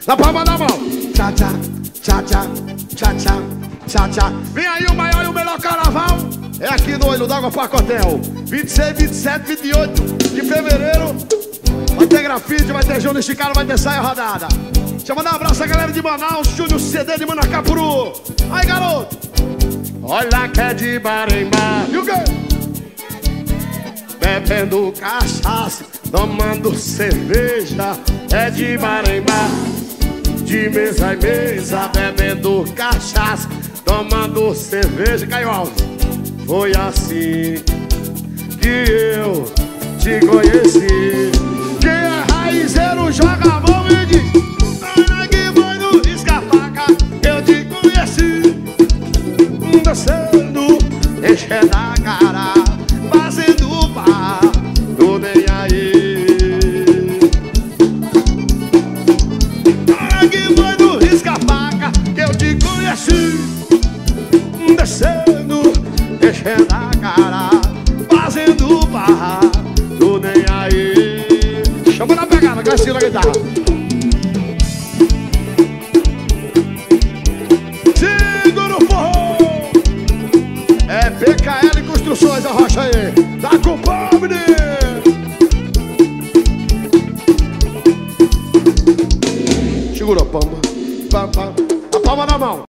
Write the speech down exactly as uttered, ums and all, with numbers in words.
Na palma da mão. Tchá, tchá, tchá, tchá, tchá, tchá, tchá, tchá. Vem aí o maior e o melhor carnaval. É aqui no Olho d'Água Parque Hotel. vinte e seis, vinte e sete, vinte e oito de fevereiro. Vai ter grafite, vai ter Júnior Chicaro, vai ter saia rodada. Deixa eu mandar um abraço a galera de Manaus, Júnior C D de Manacapuru. Aí, garoto. Olha que é de Marembá. E o quê? Bebendo cachaça, tomando cerveja. É de Marembá. De mesa em mesa, bebendo cachaça, tomando cerveja. Caio Alves. Foi assim que eu te conheci. Quem é raizeiro joga a mão e diz: olha que foi no risca-faca que eu te conheci. Descendo, enchendo a cara, fazendo bar, tô nem aí. Olha que foi no risca-faca que eu te conheci. Descendo, enchendo a cara, fazendo barra, tô nem aí. Chama na pegada, Castilho na guitarra. Segura o forró. É P K L Construções, a rocha aí. Tá com pobre. Segura a palma, a palma na mão.